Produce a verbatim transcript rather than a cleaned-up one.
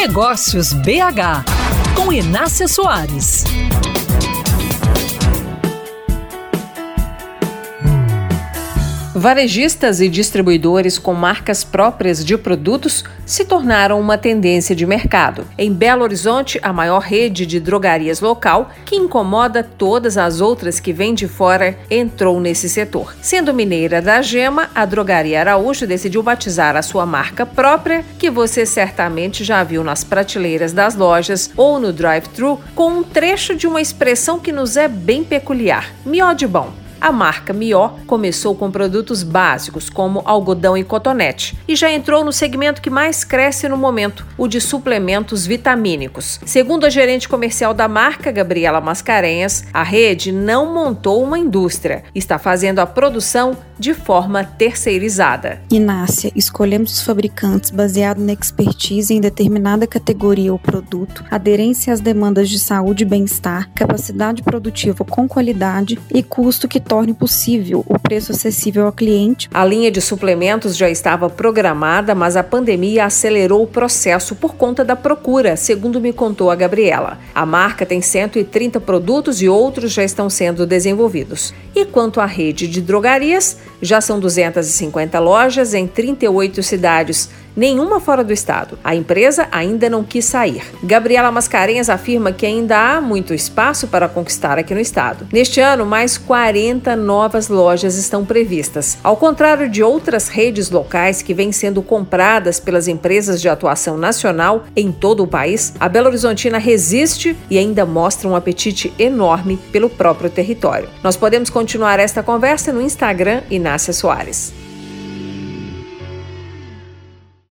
Negócios B H, com Inácia Soares. Varejistas e distribuidores com marcas próprias de produtos se tornaram uma tendência de mercado. Em Belo Horizonte, a maior rede de drogarias local, que incomoda todas as outras que vêm de fora, entrou nesse setor. Sendo mineira da Gema, a Drogaria Araújo decidiu batizar a sua marca própria, que você certamente já viu nas prateleiras das lojas ou no drive-thru, com um trecho de uma expressão que nos é bem peculiar: mió de bom. A marca Mió começou com produtos básicos, como algodão e cotonete, e já entrou no segmento que mais cresce no momento, o de suplementos vitamínicos. Segundo a gerente comercial da marca, Gabriela Mascarenhas, a rede não montou uma indústria, está fazendo a produção de forma terceirizada. Inácia, escolhemos os fabricantes baseado na expertise em determinada categoria ou produto, aderência às demandas de saúde e bem-estar, capacidade produtiva com qualidade e custo que torne possível o preço acessível ao cliente. A linha de suplementos já estava programada, mas a pandemia acelerou o processo por conta da procura, segundo me contou a Gabriela. A marca tem cento e trinta produtos e outros já estão sendo desenvolvidos. E quanto à rede de drogarias, já são duzentas e cinquenta lojas em trinta e oito cidades, nenhuma fora do estado. A empresa ainda não quis sair. Gabriela Mascarenhas afirma que ainda há muito espaço para conquistar aqui no estado. Neste ano, mais quarenta novas lojas estão previstas. Ao contrário de outras redes locais que vêm sendo compradas pelas empresas de atuação nacional em todo o país, a Belo Horizontina resiste e ainda mostra um apetite enorme pelo próprio território. Nós podemos continuar esta conversa no Instagram Inácia Soares.